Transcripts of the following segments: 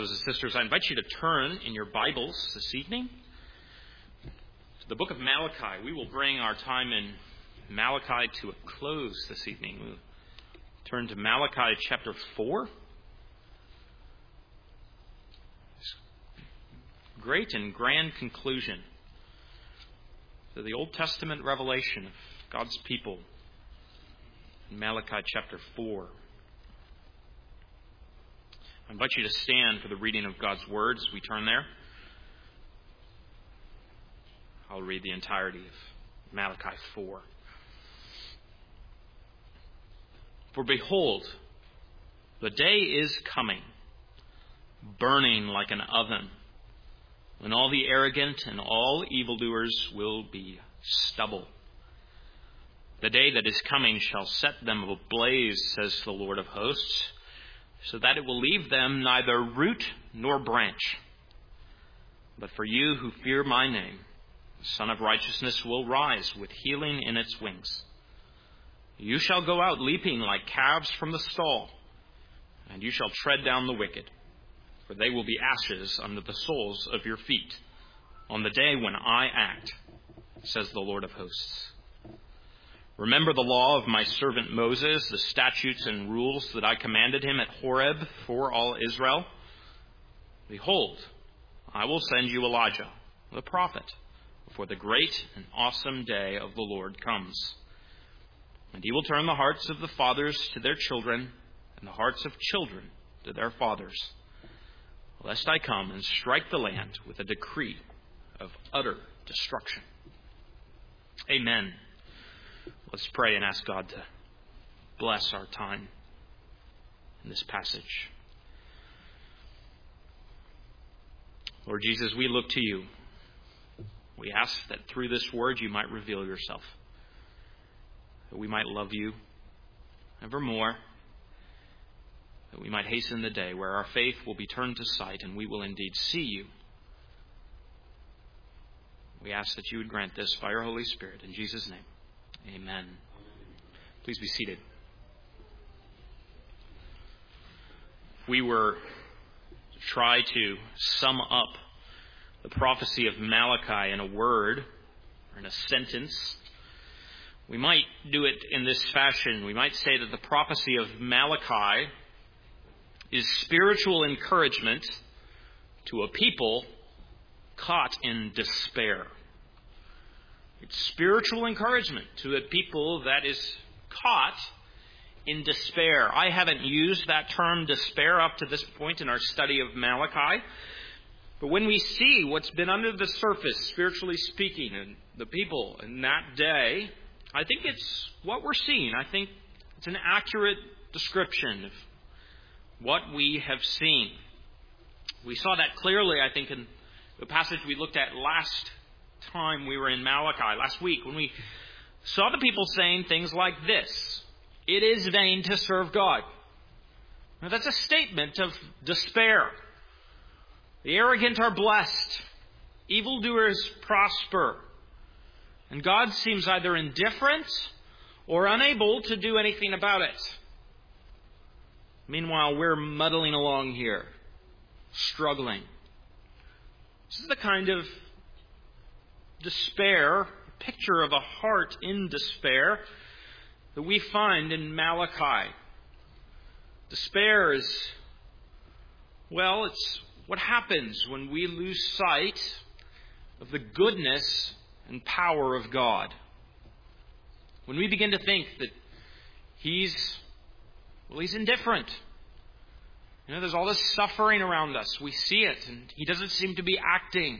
brothers and sisters, I invite you to turn in your Bibles this evening to the book of Malachi. We will bring our time in Malachi to a close this evening. We'll turn to Malachi chapter 4. Great and grand conclusion to the Old Testament revelation of God's people in Malachi chapter 4. I invite you to stand for the reading of God's Word as we turn there. I'll read the entirety of Malachi 4. For behold, the day is coming, burning like an oven, when all the arrogant and all evildoers will be stubble. The day that is coming shall set them ablaze, says the Lord of hosts, so that it will leave them neither root nor branch. But for you who fear my name, the Son of Righteousness will rise with healing in its wings. You shall go out leaping like calves from the stall, and you shall tread down the wicked, for they will be ashes under the soles of your feet on the day when I act, says the Lord of hosts. Remember the law of my servant Moses, the statutes and rules that I commanded him at Horeb for all Israel. Behold, I will send you Elijah, the prophet, before the great and awesome day of the Lord comes. And he will turn the hearts of the fathers to their children, and the hearts of children to their fathers, lest I come and strike the land with a decree of utter destruction. Amen. Let's pray and ask God to bless our time in this passage. Lord Jesus, we look to you. We ask that through this word you might reveal yourself, that we might love you evermore, that we might hasten the day where our faith will be turned to sight and we will indeed see you. We ask that you would grant this by your Holy Spirit. In Jesus' name, amen. Please be seated. If we were to try to sum up the prophecy of Malachi in a word or in a sentence, we might do it in this fashion. We might say that the prophecy of Malachi is spiritual encouragement to a people caught in despair. It's spiritual encouragement to a people that is caught in despair. I haven't used that term despair up to this point in our study of Malachi. But when we see what's been under the surface, spiritually speaking, in the people in that day, I think it's what we're seeing. I think it's an accurate description of what we have seen. We saw that clearly, I think, in the passage we looked at last time we were in Malachi, last week, when we saw the people saying things like this: it is vain to serve God. Now, that's a statement of despair. The arrogant are blessed. Evildoers prosper. And God seems either indifferent or unable to do anything about it. Meanwhile, we're muddling along here, struggling. This is the kind of despair, picture of a heart in despair, that we find in Malachi. Despair is, well, it's what happens when we lose sight of the goodness and power of God. When we begin to think that He's indifferent. There's all this suffering around us. We see it, and He doesn't seem to be acting.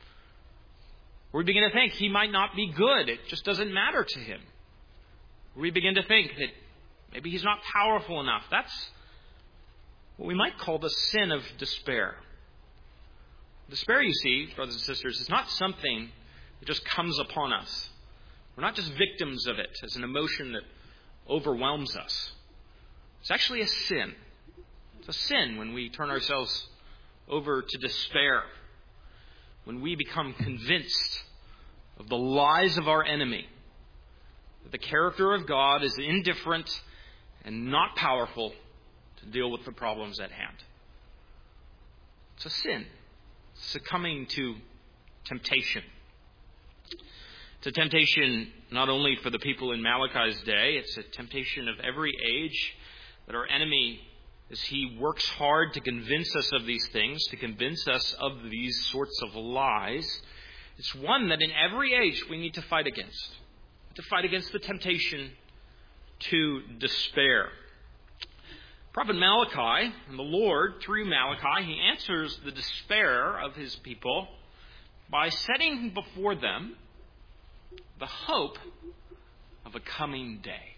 Or we begin to think He might not be good. It just doesn't matter to Him. Or we begin to think that maybe He's not powerful enough. That's what we might call the sin of despair. Despair, you see, brothers and sisters, is not something that just comes upon us. We're not just victims of it as an emotion that overwhelms us. It's actually a sin. It's a sin when we turn ourselves over to despair, when we become convinced of the lies of our enemy, that the character of God is indifferent and not powerful to deal with the problems at hand. It's a sin. Succumbing to temptation. It's a temptation not only for the people in Malachi's day, it's a temptation of every age that our enemy, as he works hard to convince us of these things, to convince us of these sorts of lies, it's one that in every age we need to fight against. To fight against the temptation to despair. Prophet Malachi, and the Lord, through Malachi, he answers the despair of his people by setting before them the hope of a coming day.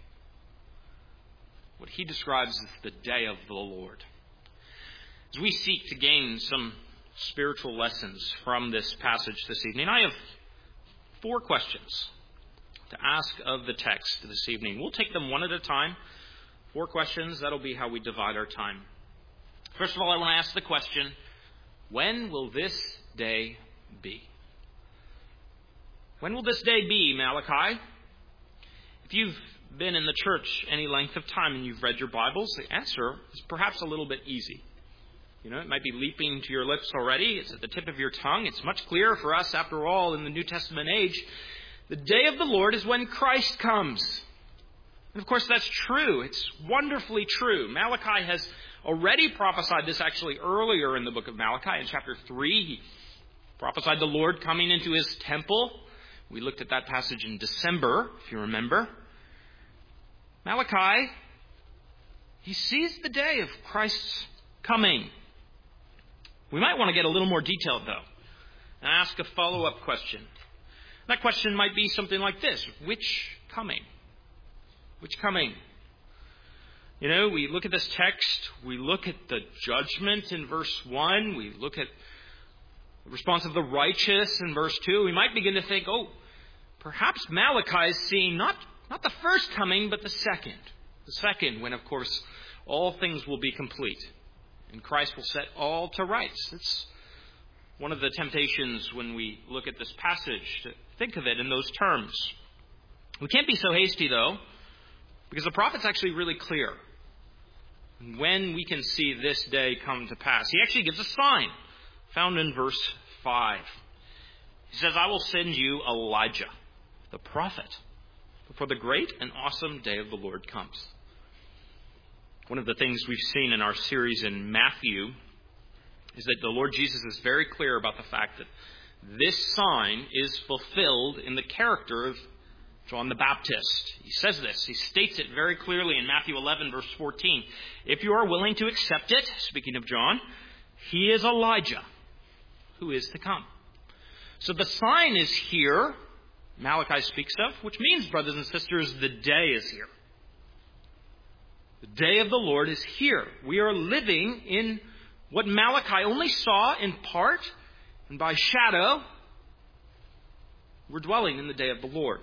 What he describes as the day of the Lord. As we seek to gain some spiritual lessons from this passage this evening, I have 4 questions to ask of the text this evening. We'll take them one at a time. 4 questions, that'll be how we divide our time. First of all, I want to ask the question, when will this day be? When will this day be, Malachi? If you've been in the church any length of time and you've read your Bibles, the answer is perhaps a little bit easy. You know, it might be leaping to your lips already. It's at the tip of your tongue. It's much clearer for us, after all, in the New Testament age. The day of the Lord is when Christ comes. And of course, that's true. It's wonderfully true. Malachi has already prophesied this actually earlier in the book of Malachi. In chapter 3, he prophesied the Lord coming into his temple. We looked at that passage in December, if you remember. Malachi, he sees the day of Christ's coming. We might want to get a little more detailed, though, and ask a follow-up question. That question might be something like this. Which coming? Which coming? You know, we look at this text, we look at the judgment in verse 1, we look at the response of the righteous in verse 2. We might begin to think, oh, perhaps Malachi is seeing not the first coming, but the second. The second, when, of course, all things will be complete, and Christ will set all to rights. It's one of the temptations when we look at this passage to think of it in those terms. We can't be so hasty, though, because the prophet's actually really clear when we can see this day come to pass. He actually gives a sign found in verse 5. He says, I will send you Elijah, the prophet, before the great and awesome day of the Lord comes. One of the things we've seen in our series in Matthew is that the Lord Jesus is very clear about the fact that this sign is fulfilled in the character of John the Baptist. He says this. He states it very clearly in Matthew 11, verse 14. If you are willing to accept it, speaking of John, he is Elijah, who is to come. So the sign is here, Malachi speaks of, which means, brothers and sisters, the day is here. The day of the Lord is here. We are living in what Malachi only saw in part and by shadow. We're dwelling in the day of the Lord.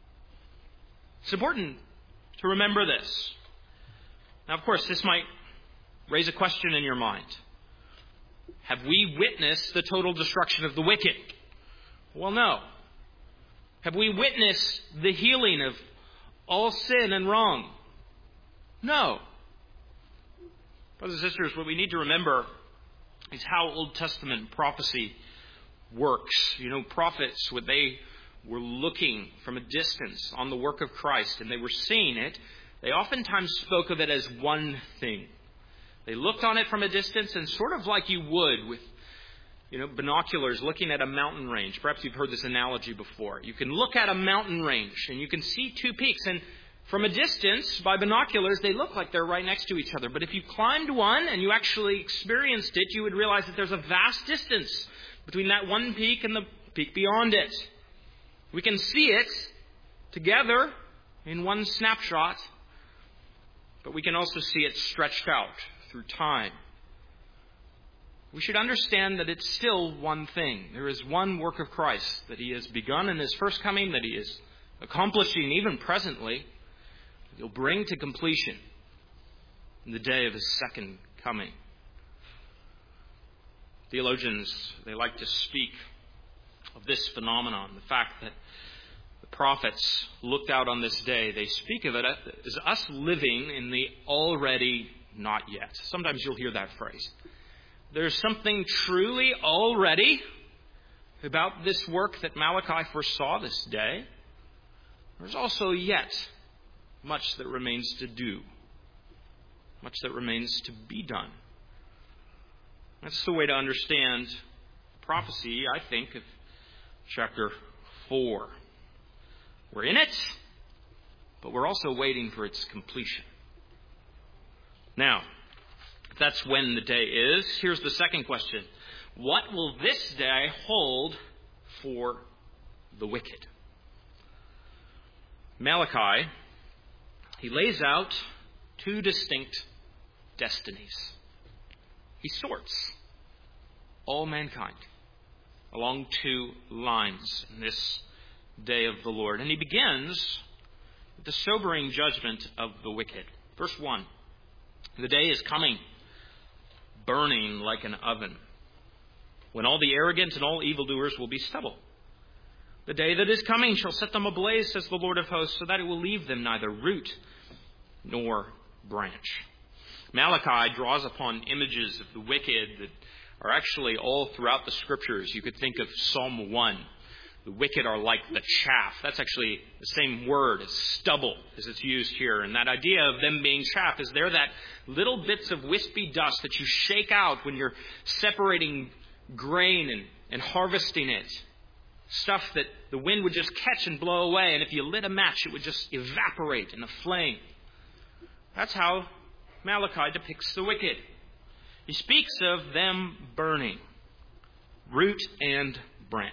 It's important to remember this. Now, of course, this might raise a question in your mind. Have we witnessed the total destruction of the wicked? Well, no. Have we witnessed the healing of all sin and wrong? No. Brothers and sisters, what we need to remember is how Old Testament prophecy works. You know, prophets, when they were looking from a distance on the work of Christ and they were seeing it, they oftentimes spoke of it as one thing. They looked on it from a distance and sort of like you would with, binoculars looking at a mountain range. Perhaps you've heard this analogy before. You can look at a mountain range and you can see 2 peaks, and from a distance, by binoculars, they look like they're right next to each other. But if you climbed one and you actually experienced it, you would realize that there's a vast distance between that one peak and the peak beyond it. We can see it together in one snapshot, but we can also see it stretched out through time. We should understand that it's still one thing. There is one work of Christ that he has begun in his first coming, that he is accomplishing even presently. He'll bring to completion in the day of his second coming. Theologians, they like to speak of this phenomenon, the fact that the prophets looked out on this day. They speak of it as us living in the already not yet. Sometimes you'll hear that phrase. there's something truly already about this work that Malachi foresaw this day, there's also yet much that remains to do, much that remains to be done. That's the way to understand prophecy, I think, of chapter 4. We're in it, but we're also waiting for its completion. Now, if that's when the day is, here's the second question. What will this day hold for the wicked? Malachi, he lays out two distinct destinies. He sorts all mankind along two lines in this day of the Lord. And he begins with the sobering judgment of the wicked. Verse 1, the day is coming, burning like an oven, when all the arrogant and all evildoers will be stubble. The day that is coming shall set them ablaze, says the Lord of hosts, so that it will leave them neither root nor branch. Malachi draws upon images of the wicked that are actually all throughout the Scriptures. You could think of Psalm 1. The wicked are like the chaff. That's actually the same word as stubble as it's used here. And that idea of them being chaff is they're that little bits of wispy dust that you shake out when you're separating grain and harvesting it. Stuff that the wind would just catch and blow away. And if you lit a match, it would just evaporate in a flame. That's how Malachi depicts the wicked. He speaks of them burning, root and branch.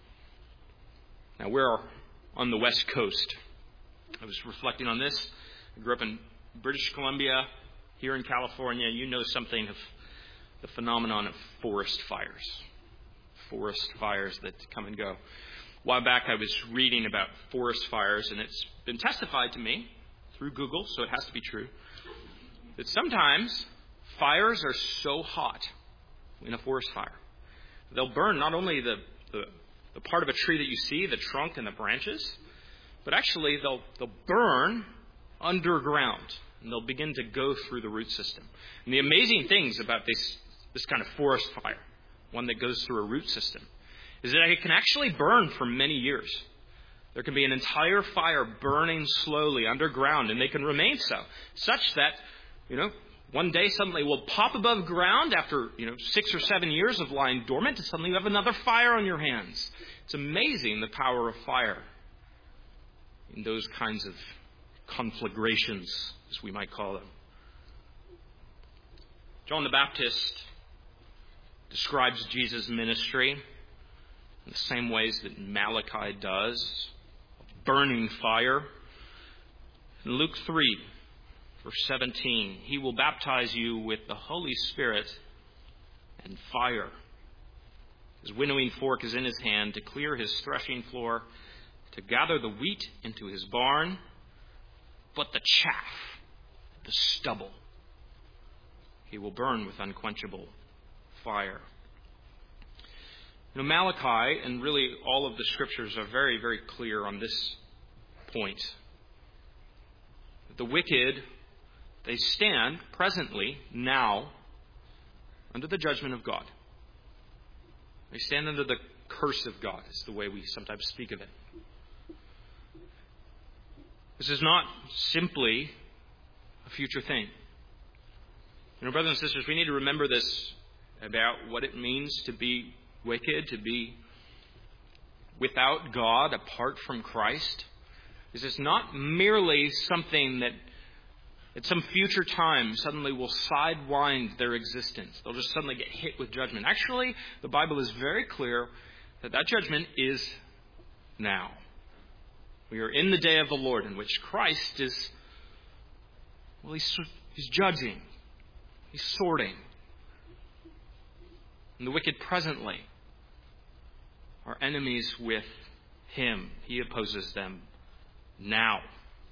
Now, we're on the West Coast. I was reflecting on this. I grew up in British Columbia, here in California. You know something of the phenomenon of forest fires. Forest fires that come and go. A while back, I was reading about forest fires, and it's been testified to me through Google, so it has to be true, that sometimes fires are so hot in a forest fire, they'll burn not only the part of a tree that you see, the trunk and the branches, but actually they'll burn underground, and they'll begin to go through the root system. And the amazing things about this kind of forest fire, one that goes through a root system, is that it can actually burn for many years. There can be an entire fire burning slowly underground, and they can remain so, such that, one day suddenly will pop above ground after, 6 or 7 years of lying dormant, and suddenly you have another fire on your hands. It's amazing the power of fire in those kinds of conflagrations, as we might call them. John the Baptist describes Jesus' ministry in the same ways that Malachi does, burning fire. In Luke 3, verse 17, he will baptize you with the Holy Spirit and fire. His winnowing fork is in his hand to clear his threshing floor, to gather the wheat into his barn, but the chaff, the stubble, he will burn with unquenchable fire. Malachi and really all of the Scriptures are very, very clear on this point. The wicked, they stand presently, now, under the judgment of God. They stand under the curse of God, is the way we sometimes speak of it. This is not simply a future thing. Brothers and sisters, we need to remember this about what it means to be wicked, to be without God, apart from Christ. This is not merely something that at some future time suddenly will sidewind their existence. They'll just suddenly get hit with judgment. Actually, the Bible is very clear that judgment is now. We are in the day of the Lord in which Christ is, he's judging. He's sorting. And the wicked presently are enemies with him. He opposes them now.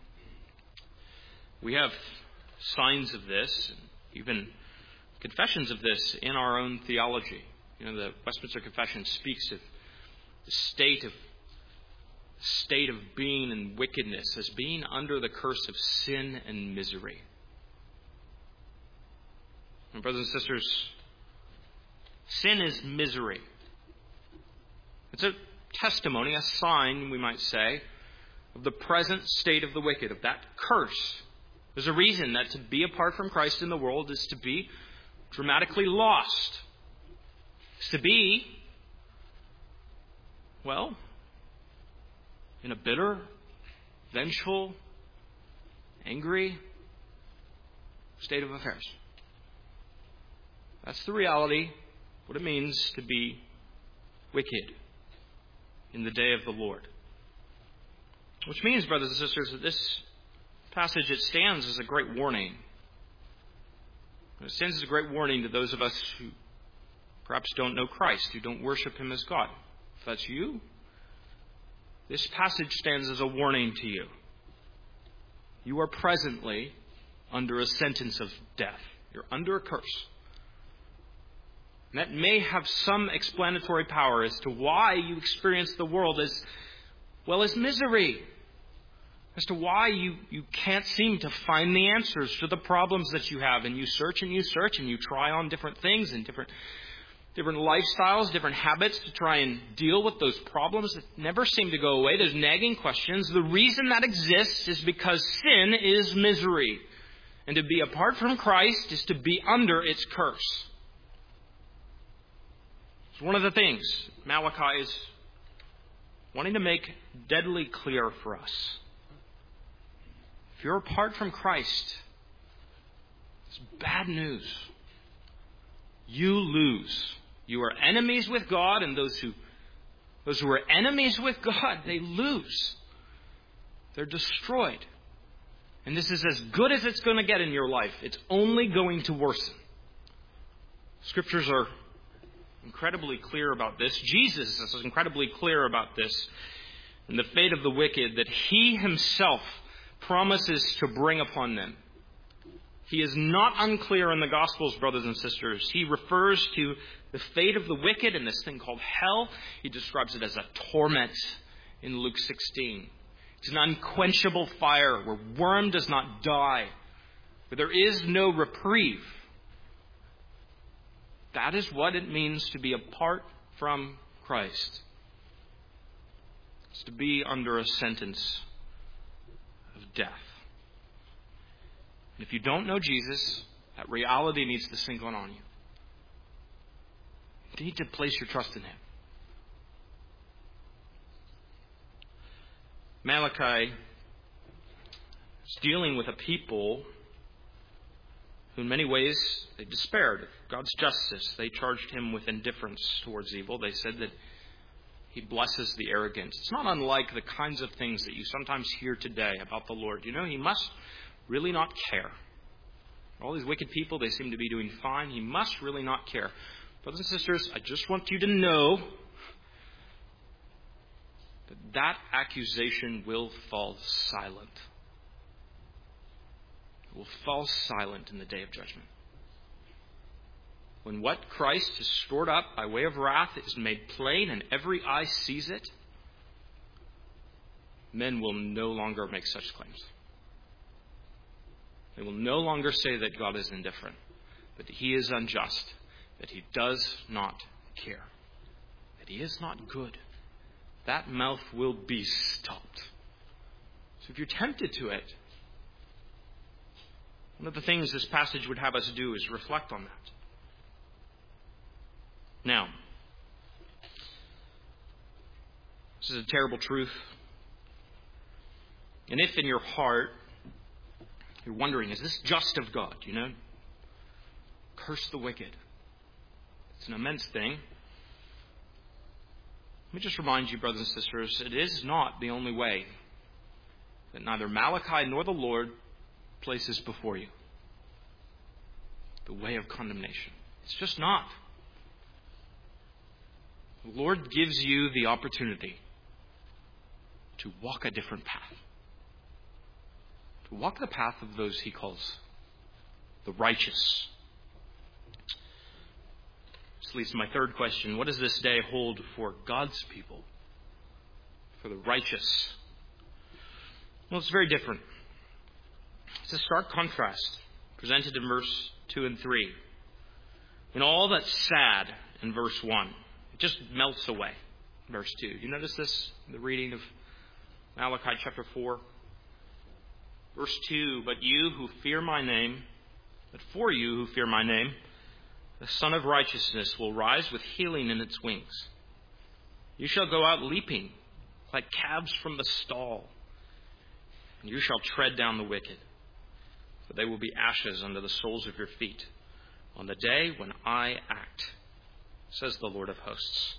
We have signs of this, and even confessions of this in our own theology. The Westminster Confession speaks of the state of being in wickedness as being under the curse of sin and misery. And brothers and sisters, Sin is misery. It's a testimony, a sign, we might say, of the present state of the wicked, of that curse. There's a reason that to be apart from Christ in the world is to be dramatically lost. It's to be, well, in a bitter, vengeful, angry state of affairs. That's the reality, what it means to be wicked in the day of the Lord. Which means, brothers and sisters, that this passage, it stands as a great warning. It stands as a great warning to those of us who perhaps don't know Christ, who don't worship Him as God. If that's you, this passage stands as a warning to you. You are presently under a sentence of death. You're under a curse. And that may have some explanatory power as to why you experience the world as well as misery. As to why you can't seem to find the answers to the problems that you have. And you search and you try on different things and different lifestyles, different habits to try and deal with those problems that never seem to go away. Those nagging questions. The reason that exists is because sin is misery. And to be apart from Christ is to be under its curse. It's one of the things Malachi is wanting to make deadly clear for us. If you're apart from Christ, it's bad news. You lose. You are enemies with God, and those who are enemies with God, they lose. They're destroyed. And this is as good as it's going to get in your life. It's only going to worsen. Scriptures are incredibly clear about this. Jesus is incredibly clear about this. And the fate of the wicked that He Himself promises to bring upon them. He is not unclear in the Gospels, brothers and sisters. He refers to the fate of the wicked in this thing called hell. He describes it as a torment in Luke 16. It's an unquenchable fire where worm does not die, where there is no reprieve. That is what it means to be apart from Christ. It's to be under a sentence of death. And if you don't know Jesus, that reality needs to sink on you. You need to place your trust in Him. Malachi is dealing with a people who in many ways they despaired of God's justice. They charged Him with indifference towards evil. They said that He blesses the arrogant. It's not unlike the kinds of things that you sometimes hear today about the Lord. You know, He must really not care. All these wicked people, they seem to be doing fine. He must really not care. Brothers and sisters, I just want you to know that accusation will fall silent. It will fall silent in the day of judgment. When what Christ has stored up by way of wrath is made plain and every eye sees it, men will no longer make such claims. They will no longer say that God is indifferent, that He is unjust, that He does not care, that He is not good. That mouth will be stopped. So if you're tempted to it, one of the things this passage would have us do is reflect on that. Now, this is a terrible truth. And if in your heart you're wondering, is this just of God? You know? Curse the wicked. It's an immense thing. Let me just remind you, brothers and sisters, it is not the only way that neither Malachi nor the Lord places before you. The way of condemnation. It's just not. The Lord gives you the opportunity to walk a different path. To walk the path of those He calls the righteous. This leads to my third question. What does this day hold for God's people? For the righteous? Well, it's very different. It's a stark contrast presented in verse 2 and 3. When all that's sad in verse 1. It just melts away. Verse 2. You notice this in the reading of Malachi chapter 4? Verse 2, but you who fear my name, but for you who fear my name, the Son of Righteousness will rise with healing in its wings. You shall go out leaping like calves from the stall, and you shall tread down the wicked, for they will be ashes under the soles of your feet on the day when I act, says the Lord of hosts.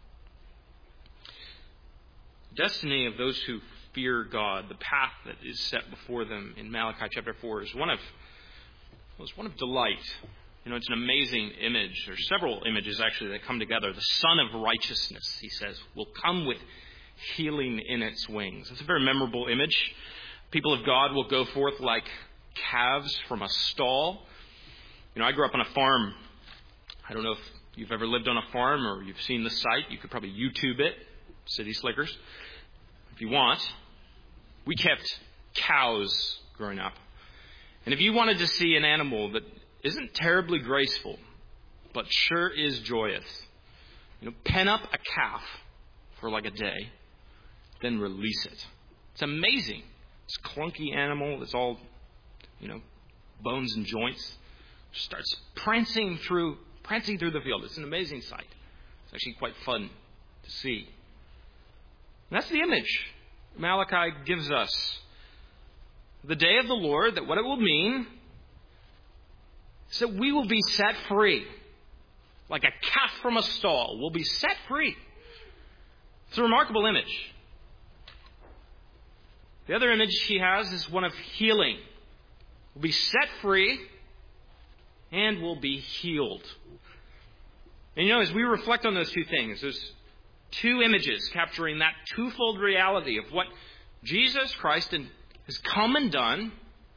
The destiny of those who fear God, the path that is set before them in Malachi chapter 4, is one of delight. You know, it's an amazing image. There's several images actually that come together. The Son of Righteousness, he says, will come with healing in its wings. It's a very memorable image. People of God will go forth like calves from a stall. You know, I grew up on a farm. I don't know if you've ever lived on a farm or you've seen the site. You could probably YouTube it, City Slickers, if you want. We kept cows growing up. And if you wanted to see an animal that isn't terribly graceful, but sure is joyous, you know, pen up a calf for like a day, then release it. It's amazing. This clunky animal that's all, you know, bones and joints, starts prancing through the field. It's an amazing sight. It's actually quite fun to see. And that's the image Malachi gives us. The day of the Lord, that what it will mean is that we will be set free. Like a calf from a stall, we'll be set free. It's a remarkable image. The other image he has is one of healing. We'll be set free and we'll be healed. And you know, as we reflect on those two things, there's two images capturing that twofold reality of what Jesus Christ has come and done.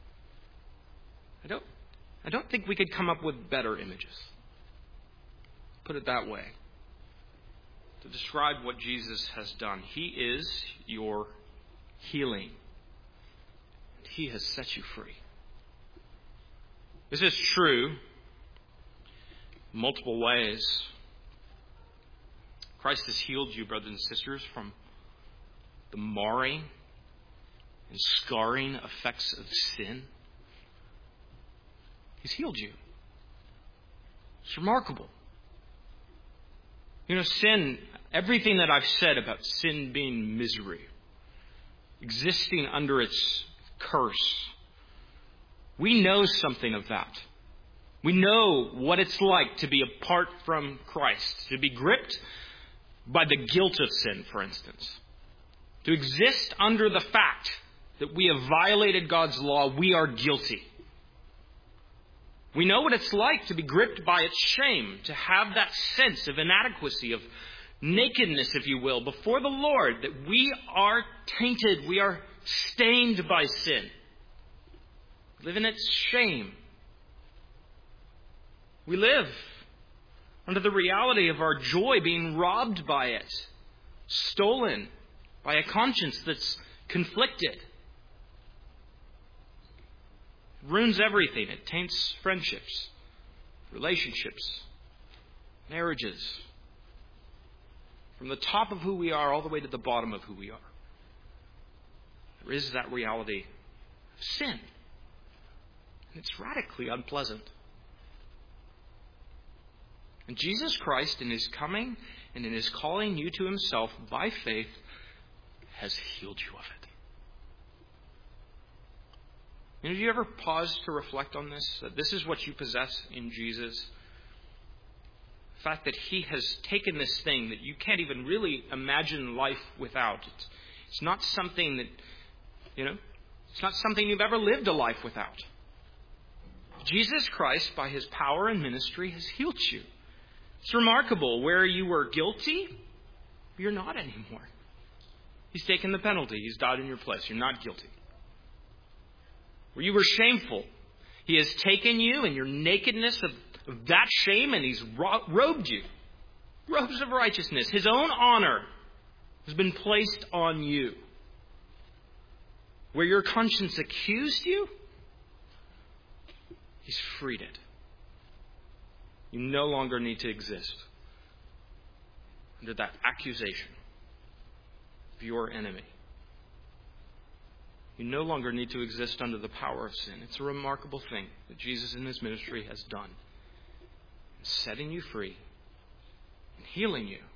I don't think we could come up with better images. Put it that way. To describe what Jesus has done. He is your healing. He has set you free. This is true in multiple ways. Christ has healed you, brothers and sisters, from the marring and scarring effects of sin. He's healed you. It's remarkable. You know, sin, everything that I've said about sin being misery, existing under its curse, we know something of that. We know what it's like to be apart from Christ, to be gripped by the guilt of sin, for instance. To exist under the fact that we have violated God's law, we are guilty. We know what it's like to be gripped by its shame, to have that sense of inadequacy, of nakedness, if you will, before the Lord, that we are tainted, we are stained by sin. Live in its shame. We live under the reality of our joy being robbed by it, stolen by a conscience that's conflicted. It ruins everything. It taints friendships, relationships, marriages. From the top of who we are all the way to the bottom of who we are. There is that reality of sin. And it's radically unpleasant. And Jesus Christ, in His coming and in His calling you to Himself by faith, has healed you of it. And have you ever paused to reflect on this? That this is what you possess in Jesus? The fact that He has taken this thing that you can't even really imagine life without. It's not something that, it's not something you've ever lived a life without. Jesus Christ, by His power and ministry, has healed you. It's remarkable. Where you were guilty, you're not anymore. He's taken the penalty. He's died in your place. You're not guilty. Where you were shameful, He has taken you and your nakedness of that shame, and He's robed you. Robes of righteousness. His own honor has been placed on you. Where your conscience accused you, He's freed it. You no longer need to exist under that accusation of your enemy. You no longer need to exist under the power of sin. It's a remarkable thing that Jesus in his ministry has done, setting you free and healing you.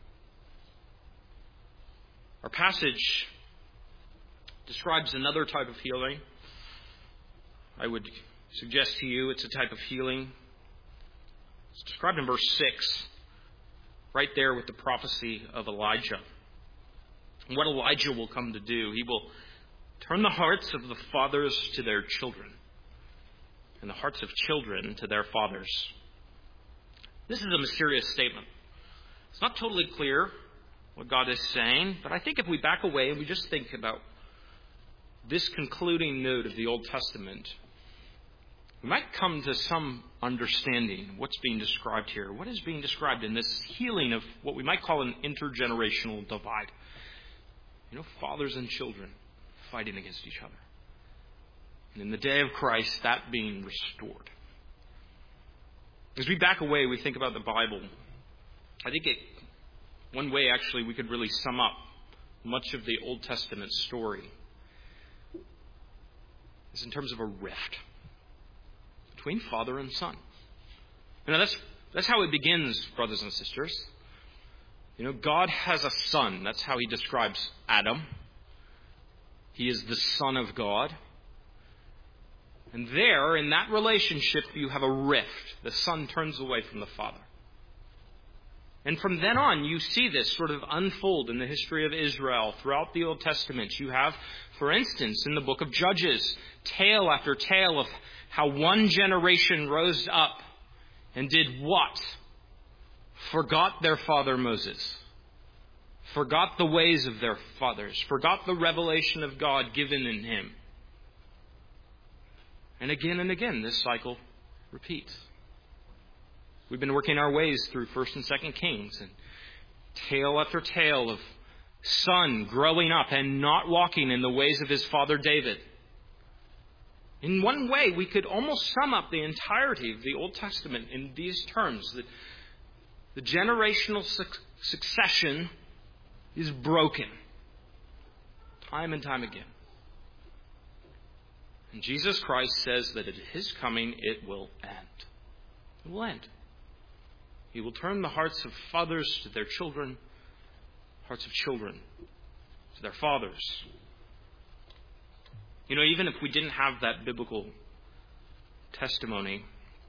Our passage describes another type of healing. I would suggest to you it's a type of healing. It's described in verse 6, right there with the prophecy of Elijah. And what Elijah will come to do, he will turn the hearts of the fathers to their children, and the hearts of children to their fathers. This is a mysterious statement. It's not totally clear what God is saying, but I think if we back away and we just think about this concluding note of the Old Testament, we might come to some understanding of what's being described here. What is being described in this healing of what we might call an intergenerational divide? Fathers and children fighting against each other. And in the day of Christ, that being restored. As we back away, we think about the Bible. I think one way actually we could really sum up much of the Old Testament story is in terms of a rift between father and son. That's how it begins, brothers and sisters. God has a son. That's how he describes Adam. He is the Son of God. And there, in that relationship, you have a rift. The son turns away from the father. And from then on, you see this sort of unfold in the history of Israel throughout the Old Testament. You have, for instance, in the book of Judges, tale after tale of how one generation rose up and did what? Forgot their father Moses. Forgot the ways of their fathers. Forgot the revelation of God given in him. And again, this cycle repeats. We've been working our ways through 1st and 2nd Kings, and tale after tale of son growing up and not walking in the ways of his father David. In one way, we could almost sum up the entirety of the Old Testament in these terms, that the generational succession is broken time and time again. And Jesus Christ says that at his coming it will end. It will end. He will turn the hearts of fathers to their children, hearts of children to their fathers. Even if we didn't have that biblical testimony,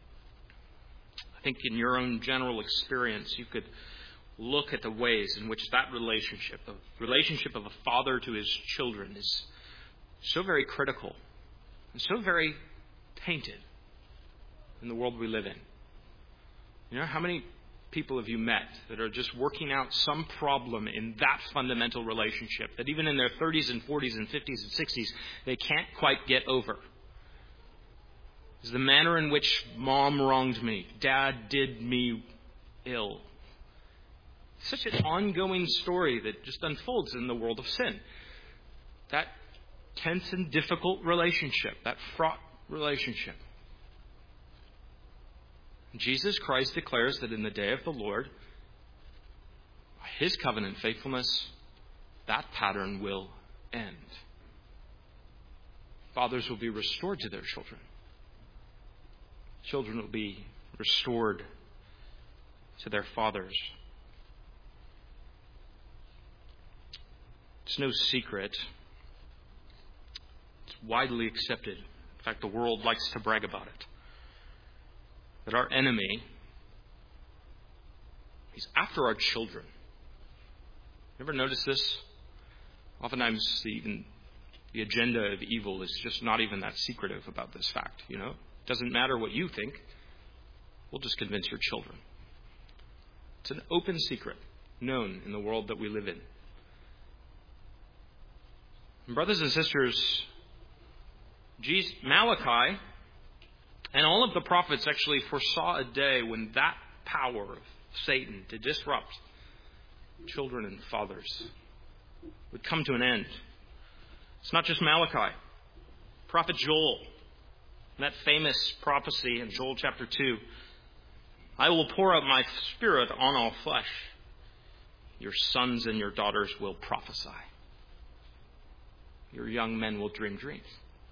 I think in your own general experience, you could look at the ways in which that relationship, the relationship of a father to his children, is so very critical and so very tainted in the world we live in. How many people have you met that are just working out some problem in that fundamental relationship that even in their 30s and 40s and 50s and 60s, they can't quite get over? Is the manner in which mom wronged me, dad did me ill. Such an ongoing story that just unfolds in the world of sin. That tense and difficult relationship, that fraught relationship. Jesus Christ declares that in the day of the Lord, by his covenant faithfulness, that pattern will end. Fathers will be restored to their children. Children will be restored to their fathers. It's no secret. It's widely accepted. In fact, the world likes to brag about it. That our enemy, he's after our children. You ever notice this? Oftentimes, the agenda of evil is just not even that secretive about this fact. It doesn't matter what you think. We'll just convince your children. It's an open secret, known in the world that we live in. And brothers and sisters, Malachi and all of the prophets actually foresaw a day when that power of Satan to disrupt children and fathers would come to an end. It's not just Malachi. Prophet Joel, that famous prophecy in Joel chapter 2, I will pour out my spirit on all flesh. Your sons and your daughters will prophesy. Your young men will dream dreams.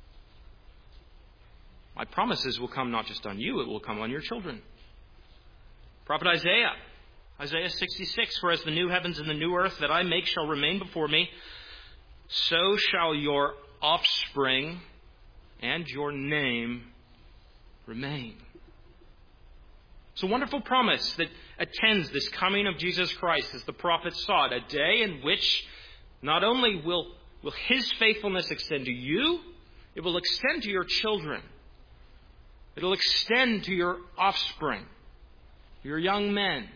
My promises will come not just on you, it will come on your children. Prophet Isaiah 66, for as the new heavens and the new earth that I make shall remain before me, so shall your offspring and your name remain. It's a wonderful promise that attends this coming of Jesus Christ, as the prophet saw it, a day in which not only will His faithfulness extend to you, it will extend to your children. It will extend to your offspring, your young men.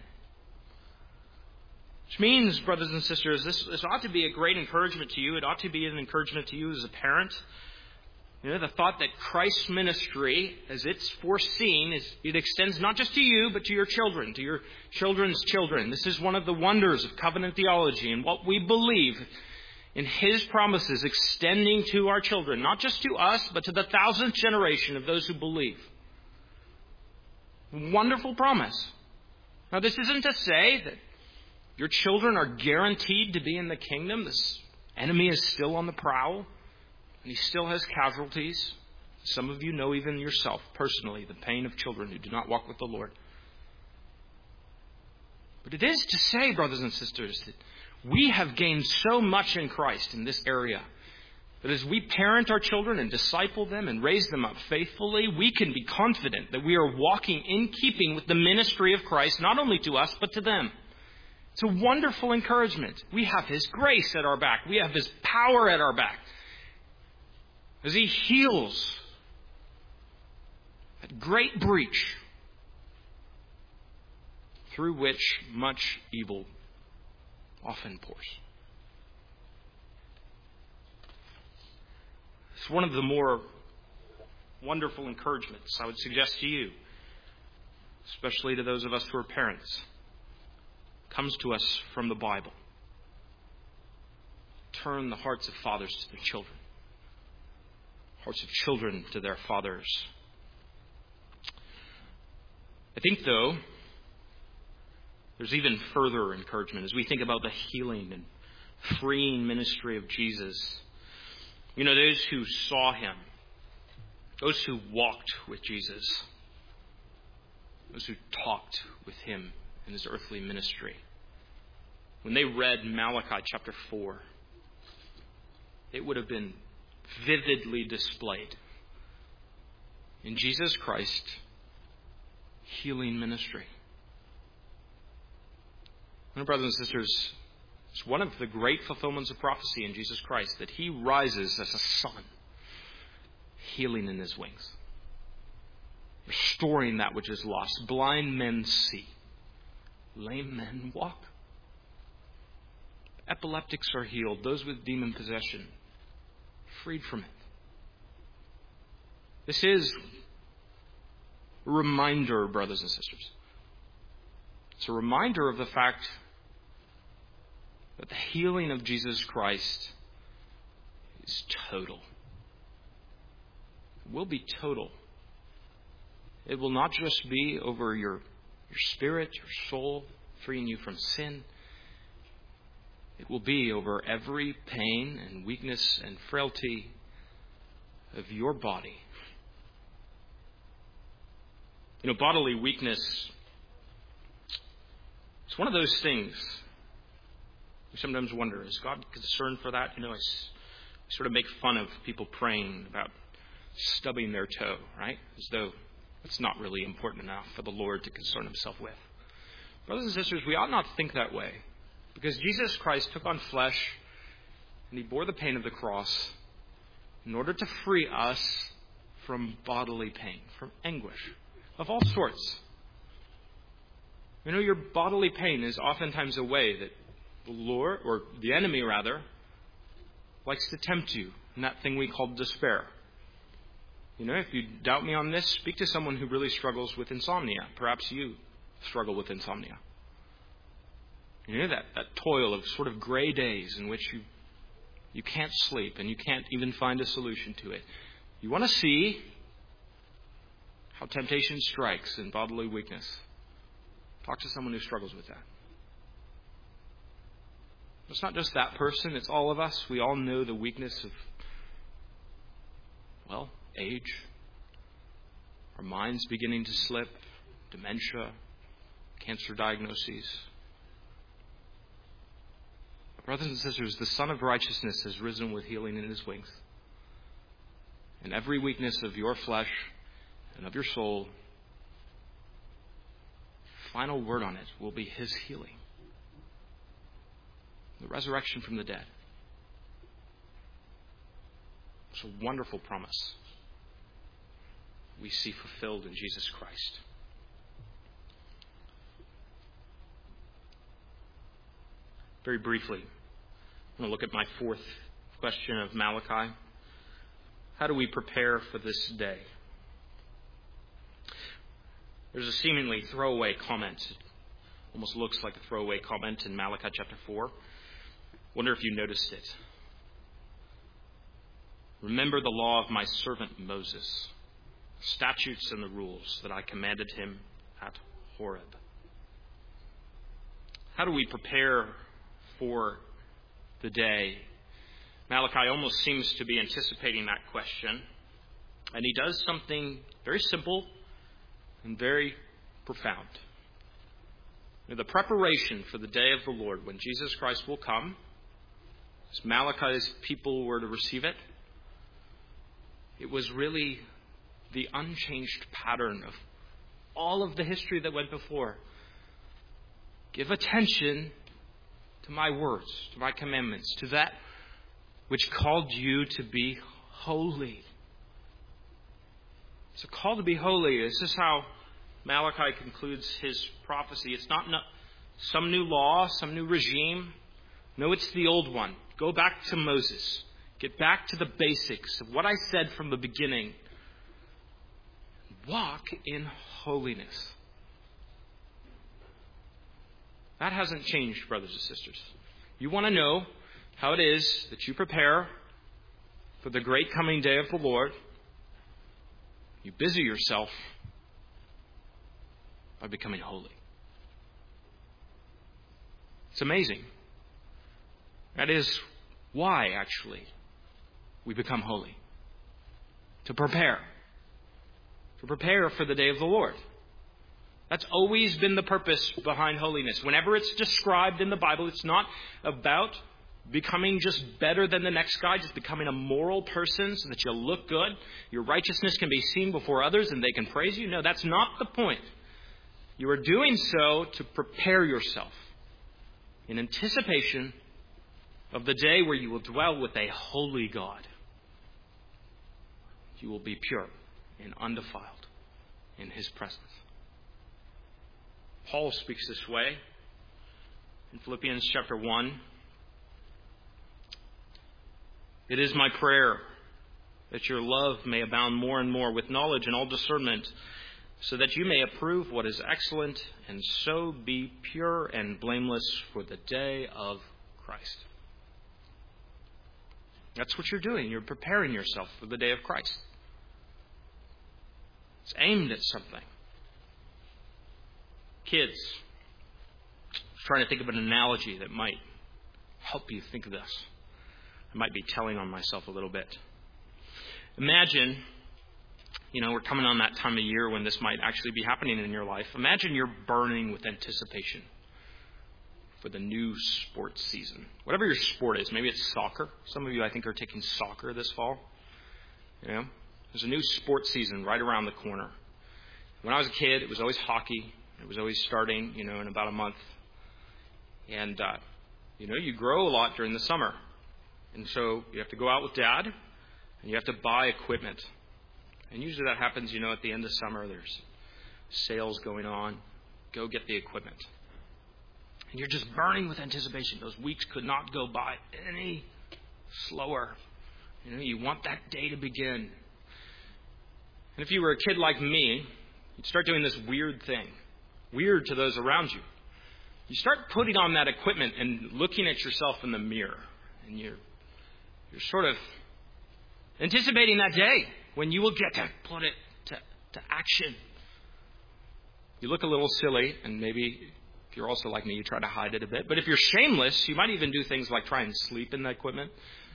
Which means, brothers and sisters, this ought to be a great encouragement to you. It ought to be an encouragement to you as a parent. The thought that Christ's ministry, as it's foreseen, it extends not just to you, but to your children, to your children's children. This is one of the wonders of covenant theology and what we believe in His promises extending to our children, not just to us, but to the 1,000th generation of those who believe. Wonderful promise. Now, this isn't to say that your children are guaranteed to be in the kingdom. This enemy is still on the prowl, and he still has casualties. Some of you know even yourself personally the pain of children who do not walk with the Lord. But it is to say, brothers and sisters, that we have gained so much in Christ in this area that as we parent our children and disciple them and raise them up faithfully, we can be confident that we are walking in keeping with the ministry of Christ, not only to us, but to them. It's a wonderful encouragement. We have His grace at our back. We have His power at our back. As He heals that great breach through which much evil often pours. It's one of the more wonderful encouragements I would suggest to you, especially to those of us who are parents. It comes to us from the Bible. Turn the hearts of fathers to their children. Hearts of children to their fathers. I think, though, there's even further encouragement as we think about the healing and freeing ministry of Jesus. Those who saw Him, those who walked with Jesus, those who talked with Him in His earthly ministry. When they read Malachi chapter 4, it would have been vividly displayed in Jesus Christ healing ministry. Brothers and sisters, it's one of the great fulfillments of prophecy in Jesus Christ that He rises as a sun, healing in His wings, restoring that which is lost. Blind men see, lame men walk, epileptics are healed, those with demon possession freed from it. This is a reminder, brothers and sisters. It's a reminder of the fact that the healing of Jesus Christ is total. It will be total. It will not just be over your spirit, your soul, freeing you from sin. It will be over every pain and weakness and frailty of your body. Bodily weakness, it's one of those things we sometimes wonder, is God concerned for that? I sort of make fun of people praying about stubbing their toe, right? As though it's not really important enough for the Lord to concern Himself with. Brothers and sisters, we ought not think that way. Because Jesus Christ took on flesh and He bore the pain of the cross in order to free us from bodily pain, from anguish of all sorts. Your bodily pain is oftentimes a way that the Lord, or the enemy rather, likes to tempt you in that thing we call despair. If you doubt me on this, speak to someone who really struggles with insomnia. Perhaps you struggle with insomnia. That toil of sort of gray days in which you can't sleep and you can't even find a solution to it. You want to see how temptation strikes in bodily weakness. Talk to someone who struggles with that. It's not just that person, it's all of us. We all know the weakness of, age. Our minds beginning to slip, dementia, cancer diagnoses. Brothers and sisters, the Son of Righteousness has risen with healing in his wings. And every weakness of your flesh and of your soul, final word on it will be his healing. The resurrection from the dead. It's a wonderful promise we see fulfilled in Jesus Christ. Very briefly, I'm going to look at my fourth question of Malachi. How do we prepare for this day? There's a seemingly throwaway comment. It almost looks like a throwaway comment in Malachi chapter 4. Wonder if you noticed it. Remember the law of my servant Moses, the statutes and the rules that I commanded him at Horeb. How do we prepare for the day? Malachi almost seems to be anticipating that question. And he does something very simple and very profound. The preparation for the day of the Lord, when Jesus Christ will come, as Malachi's people were to receive it, it was really the unchanged pattern of all of the history that went before. Give attention to my words, to my commandments, to that which called you to be holy. It's a call to be holy. This is how Malachi concludes his prophecy. It's not some new law, some new regime. No, it's the old one. Go back to Moses. Get back to the basics of what I said from the beginning. Walk in holiness. That hasn't changed, brothers and sisters. You want to know how it is that you prepare for the great coming day of the Lord. You busy yourself by becoming holy. It's amazing. That is why, actually, we become holy. To prepare. To prepare for the day of the Lord. That's always been the purpose behind holiness. Whenever it's described in the Bible, it's not about becoming just better than the next guy, just becoming a moral person so that you'll look good. Your righteousness can be seen before others and they can praise you. No, that's not the point. You are doing so to prepare yourself in anticipation of the day where you will dwell with a holy God. You will be pure and undefiled in his presence. Paul speaks this way in Philippians chapter 1. It is my prayer that your love may abound more and more with knowledge and all discernment, so that you may approve what is excellent and so be pure and blameless for the day of Christ. That's what you're doing. You're preparing yourself for the day of Christ. It's aimed at something. Kids, trying to think of an analogy that might help you think of this. I might be telling on myself a little bit. Imagine, we're coming on that time of year when this might actually be happening in your life. Imagine you're burning with anticipation for the new sports season. Whatever your sport is. Maybe it's soccer. Some of you, I think, are taking soccer this fall. There's a new sports season right around the corner. When I was a kid, it was always hockey. It was always starting, in about a month. And, you grow a lot during the summer. And so you have to go out with Dad, and you have to buy equipment. And usually that happens, at the end of summer. There's sales going on. Go get the equipment. And you're just burning with anticipation. Those weeks could not go by any slower. You want that day to begin. And if you were a kid like me, you'd start doing this weird thing. Weird to those around you. You start putting on that equipment and looking at yourself in the mirror. And you're sort of anticipating that day when you will get to put it to action. You look a little silly, and maybe If you're also like me, you try to hide it a bit. But if you're shameless, you might even do things like try and sleep in the equipment.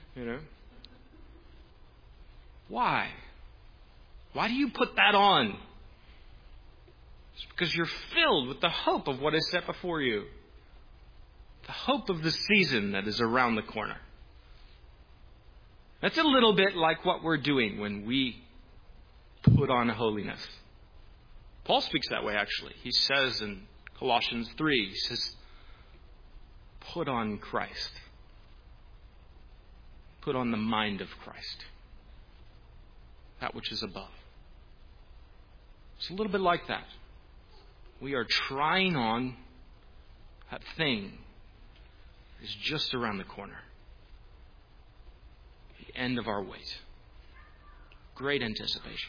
Why? Why do you put that on? It's because you're filled with the hope of what is set before you. The hope of the season that is around the corner. That's a little bit like what we're doing when we put on holiness. Paul speaks that way, actually. He says in Colossians 3, he says, put on Christ. Put on the mind of Christ. That which is above. It's a little bit like that. We are trying on that thing that is just around the corner. The end of our wait. Great anticipation.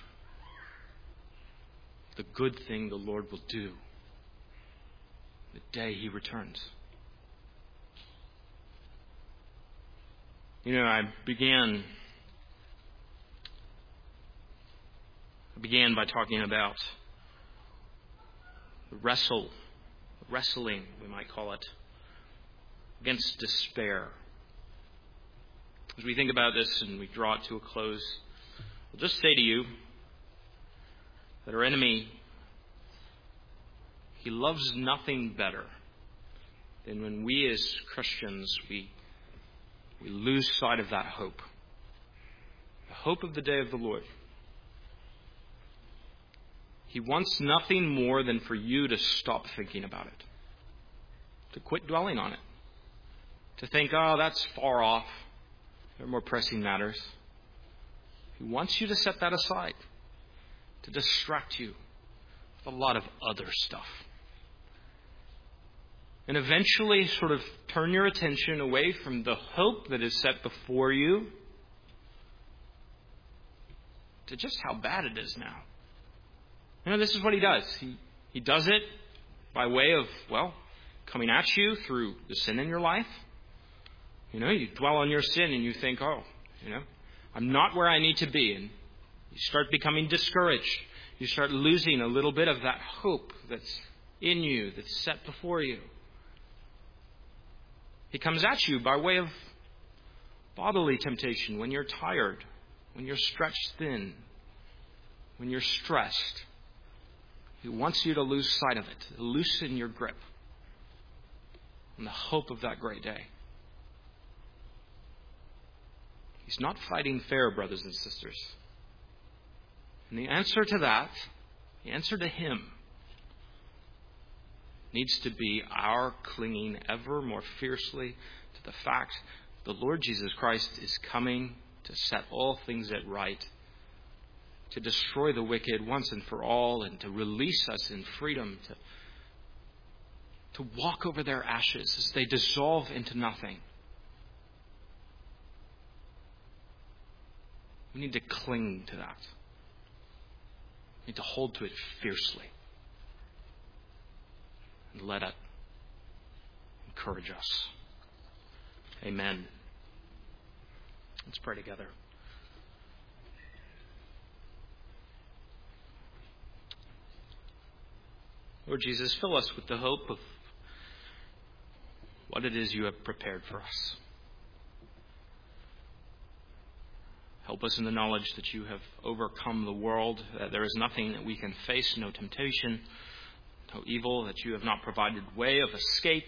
The good thing the Lord will do the day He returns. I began by talking about the wrestling, we might call it, against despair. As we think about this and we draw it to a close, I'll just say to you that our enemy, he loves nothing better than when we as Christians, we lose sight of that hope. The hope of the day of the Lord. He wants nothing more than for you to stop thinking about it. To quit dwelling on it. To think, that's far off. There are more pressing matters. He wants you to set that aside. To distract you with a lot of other stuff. And eventually sort of turn your attention away from the hope that is set before you to just how bad it is now. This is what he does. He does it by way of, coming at you through the sin in your life. You dwell on your sin and you think, I'm not where I need to be. And you start becoming discouraged. You start losing a little bit of that hope that's in you, that's set before you. He comes at you by way of bodily temptation when you're tired, when you're stretched thin, when you're stressed. He wants you to lose sight of it, to loosen your grip on the hope of that great day. He's not fighting fair, brothers and sisters. And the answer to that, the answer to him, needs to be our clinging ever more fiercely to the fact the Lord Jesus Christ is coming to set all things at right, to destroy the wicked once and for all, and to release us in freedom, to walk over their ashes as they dissolve into nothing. We need to cling to that. We need to hold to it fiercely. And let it encourage us. Amen. Let's pray together. Lord Jesus, fill us with the hope of what it is you have prepared for us. Help us in the knowledge that you have overcome the world, that there is nothing that we can face, no temptation, no evil, that you have not provided way of escape.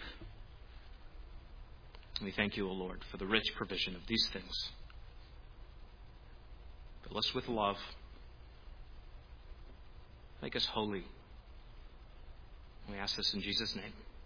We thank you, O Lord, for the rich provision of these things. Fill us with love. Make us holy. We ask this in Jesus' name.